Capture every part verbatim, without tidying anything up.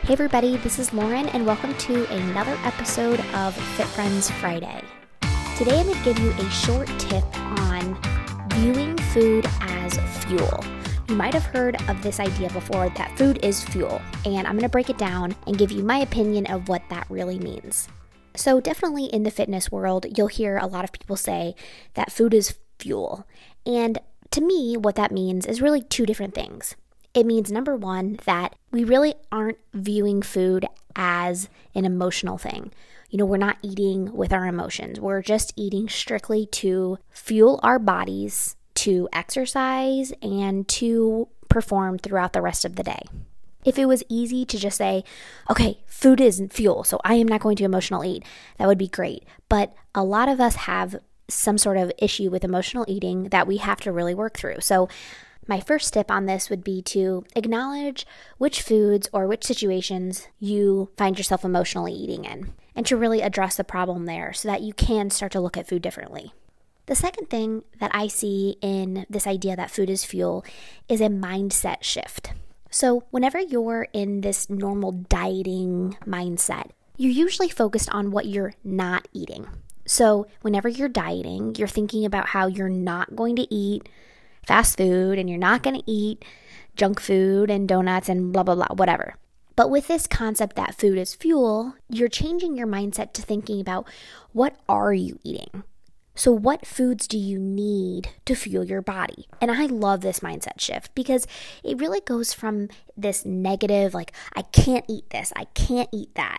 Hey everybody, this is Lauren and welcome to another episode of Fit Friends Friday. Today I'm going to give you a short tip on viewing food as fuel. You might have heard of this idea before that food is fuel, and I'm going to break it down and give you my opinion of what that really means. So definitely in the fitness world, you'll hear a lot of people say that food is fuel. And to me, what that means is really two different things. It means, number one, that we really aren't viewing food as an emotional thing. You know, we're not eating with our emotions. We're just eating strictly to fuel our bodies, to exercise, and to perform throughout the rest of the day. If it was easy to just say, okay, food isn't fuel, so I am not going to emotional eat, that would be great. But a lot of us have some sort of issue with emotional eating that we have to really work through. So my first tip on this would be to acknowledge which foods or which situations you find yourself emotionally eating in, and to really address the problem there so that you can start to look at food differently. The second thing that I see in this idea that food is fuel is a mindset shift. So whenever you're in this normal dieting mindset, you're usually focused on what you're not eating. So whenever you're dieting, you're thinking about how you're not going to eat fast food and you're not going to eat junk food and donuts and blah, blah, blah, whatever. But with this concept that food is fuel, you're changing your mindset to thinking about what are you eating? So what foods do you need to fuel your body? And I love this mindset shift because it really goes from this negative, like, I can't eat this, I can't eat that,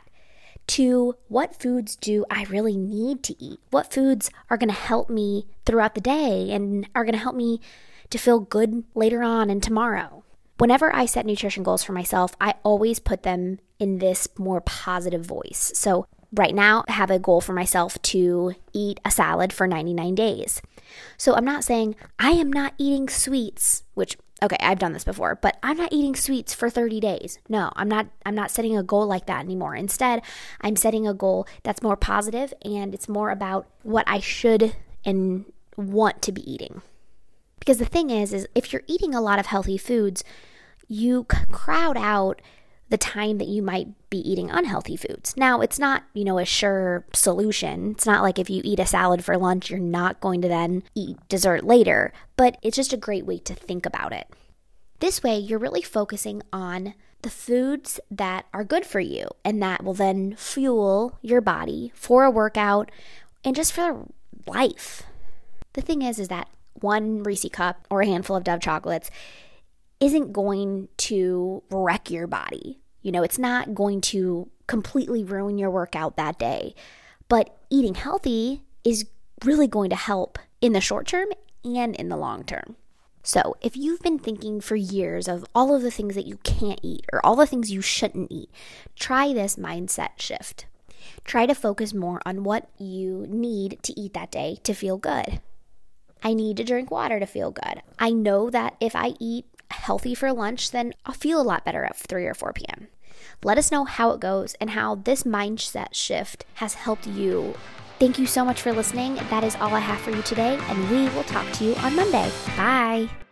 to what foods do I really need to eat? What foods are going to help me throughout the day and are going to help me to feel good later on and tomorrow? Whenever I set nutrition goals for myself, I always put them in this more positive voice. So right now, I have a goal for myself to eat a salad for ninety-nine days. So I'm not saying I am not eating sweets, which, okay, I've done this before, but I'm not eating sweets for thirty days. No, I'm not I'm not setting a goal like that anymore. Instead, I'm setting a goal that's more positive, and it's more about what I should and want to be eating. Because the thing is, is if you're eating a lot of healthy foods, you crowd out the time that you might be eating unhealthy foods. Now, it's not, you know, a sure solution. It's not like if you eat a salad for lunch, you're not going to then eat dessert later, but it's just a great way to think about it. This way, you're really focusing on the foods that are good for you and that will then fuel your body for a workout and just for life. The thing is, is that one Reese cup or a handful of Dove chocolates isn't going to wreck your body. You know, it's not going to completely ruin your workout that day. But eating healthy is really going to help in the short term and in the long term. So if you've been thinking for years of all of the things that you can't eat or all the things you shouldn't eat, try this mindset shift. Try to focus more on what you need to eat that day to feel good. I need to drink water to feel good. I know that if I eat healthy for lunch, then I'll feel a lot better at three or four p.m. Let us know how it goes and how this mindset shift has helped you. Thank you so much for listening. That is all I have for you today, and we will talk to you on Monday. Bye.